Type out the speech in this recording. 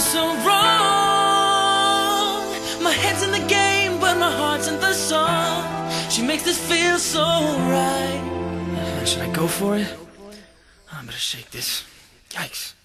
so wrong. My head's in the game, but my heart's in the song. She makes this feel so right. Should I go for it? I better shake this. Yikes.